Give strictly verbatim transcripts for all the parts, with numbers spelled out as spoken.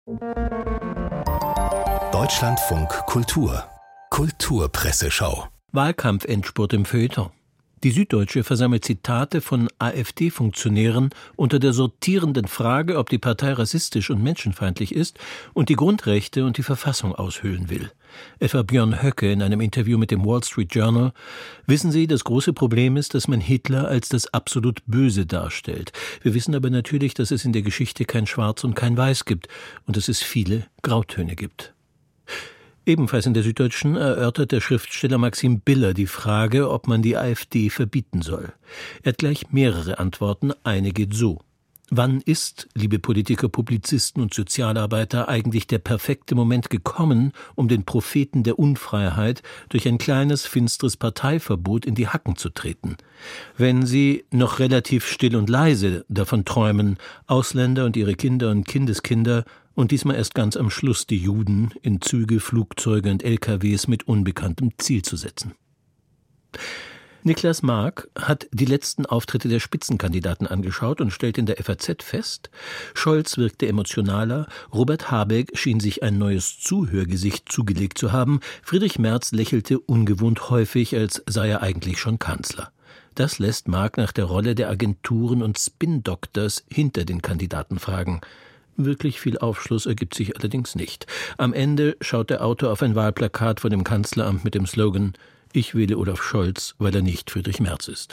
Deutschlandfunk Kultur Kulturpresseschau. Wahlkampfendspurt im Feuilleton. Die Süddeutsche versammelt Zitate von AfD-Funktionären unter der sortierenden Frage, ob die Partei rassistisch und menschenfeindlich ist und die Grundrechte und die Verfassung aushöhlen will. Etwa Björn Höcke in einem Interview mit dem Wall Street Journal: Wissen Sie, das große Problem ist, dass man Hitler als das absolut Böse darstellt. Wir wissen aber natürlich, dass es in der Geschichte kein Schwarz und kein Weiß gibt und dass es viele Grautöne gibt. Ebenfalls in der Süddeutschen erörtert der Schriftsteller Maxim Biller die Frage, ob man die AfD verbieten soll. Er hat gleich mehrere Antworten. Eine geht so: Wann ist, liebe Politiker, Publizisten und Sozialarbeiter, eigentlich der perfekte Moment gekommen, um den Propheten der Unfreiheit durch ein kleines, finsteres Parteiverbot in die Hacken zu treten? Wenn sie noch relativ still und leise davon träumen, Ausländer und ihre Kinder und Kindeskinder und diesmal erst ganz am Schluss die Juden in Züge, Flugzeuge und L K Ws mit unbekanntem Ziel zu setzen. Niklas Mark hat die letzten Auftritte der Spitzenkandidaten angeschaut und stellt in der F A Z fest: Scholz wirkte emotionaler, Robert Habeck schien sich ein neues Zuhörgesicht zugelegt zu haben, Friedrich Merz lächelte ungewohnt häufig, als sei er eigentlich schon Kanzler. Das lässt Mark nach der Rolle der Agenturen und Spin-Doctors hinter den Kandidaten fragen. Wirklich viel Aufschluss ergibt sich allerdings nicht. Am Ende schaut der Autor auf ein Wahlplakat vor dem Kanzleramt mit dem Slogan: Ich wähle Olaf Scholz, weil er nicht Friedrich Merz ist.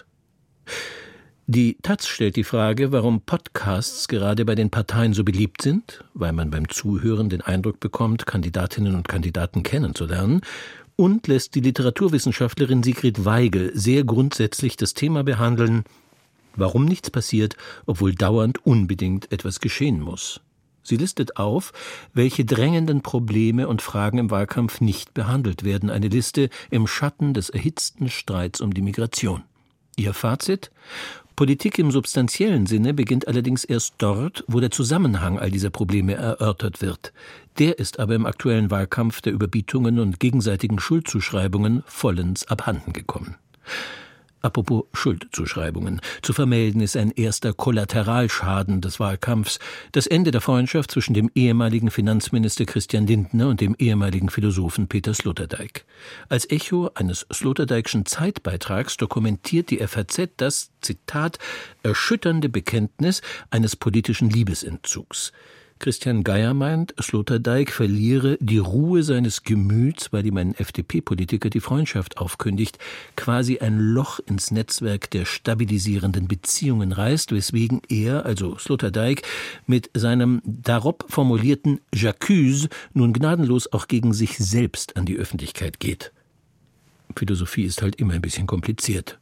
Die Taz stellt die Frage, warum Podcasts gerade bei den Parteien so beliebt sind, weil man beim Zuhören den Eindruck bekommt, Kandidatinnen und Kandidaten kennenzulernen, und lässt die Literaturwissenschaftlerin Sigrid Weigel sehr grundsätzlich das Thema behandeln: Warum nichts passiert, obwohl dauernd unbedingt etwas geschehen muss. Sie listet auf, welche drängenden Probleme und Fragen im Wahlkampf nicht behandelt werden. Eine Liste im Schatten des erhitzten Streits um die Migration. Ihr Fazit: Politik im substanziellen Sinne beginnt allerdings erst dort, wo der Zusammenhang all dieser Probleme erörtert wird. Der ist aber im aktuellen Wahlkampf der Überbietungen und gegenseitigen Schuldzuschreibungen vollends abhanden gekommen. Apropos Schuldzuschreibungen. Zu vermelden ist ein erster Kollateralschaden des Wahlkampfs: das Ende der Freundschaft zwischen dem ehemaligen Finanzminister Christian Lindner und dem ehemaligen Philosophen Peter Sloterdijk. Als Echo eines Sloterdijkschen Zeitbeitrags dokumentiert die F A Z das, Zitat, erschütternde Bekenntnis eines politischen Liebesentzugs. Christian Geier meint, Sloterdijk verliere die Ruhe seines Gemüts, weil ihm ein F D P-Politiker die Freundschaft aufkündigt, quasi ein Loch ins Netzwerk der stabilisierenden Beziehungen reißt, weswegen er, also Sloterdijk, mit seinem darob formulierten J'accuse nun gnadenlos auch gegen sich selbst an die Öffentlichkeit geht. Philosophie ist halt immer ein bisschen kompliziert.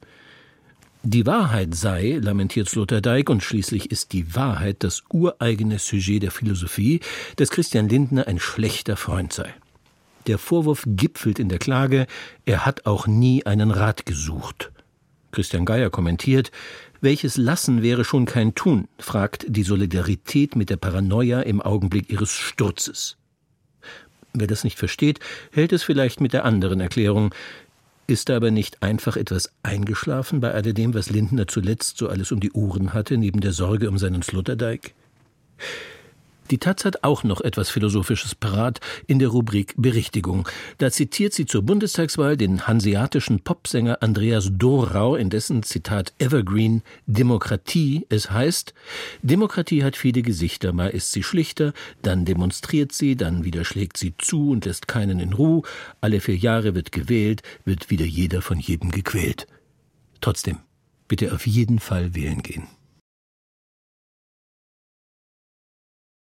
Die Wahrheit sei, lamentiert Sloterdijk, und schließlich ist die Wahrheit das ureigene Sujet der Philosophie, dass Christian Lindner ein schlechter Freund sei. Der Vorwurf gipfelt in der Klage, er hat auch nie einen Rat gesucht. Christian Geier kommentiert: Welches Lassen wäre schon kein Tun, fragt die Solidarität mit der Paranoia im Augenblick ihres Sturzes. Wer das nicht versteht, hält es vielleicht mit der anderen Erklärung: Ist da aber nicht einfach etwas eingeschlafen bei alledem, was Lindner zuletzt so alles um die Ohren hatte, neben der Sorge um seinen Sloterdijk? Die Taz hat auch noch etwas Philosophisches parat in der Rubrik Berichtigung. Da zitiert sie zur Bundestagswahl den hanseatischen Popsänger Andreas Dorau, in dessen, Zitat, Evergreen Demokratie es heißt: Demokratie hat viele Gesichter, mal ist sie schlichter, dann demonstriert sie, dann wieder schlägt sie zu und lässt keinen in Ruhe, alle vier Jahre wird gewählt, wird wieder jeder von jedem gequält. Trotzdem, bitte auf jeden Fall wählen gehen.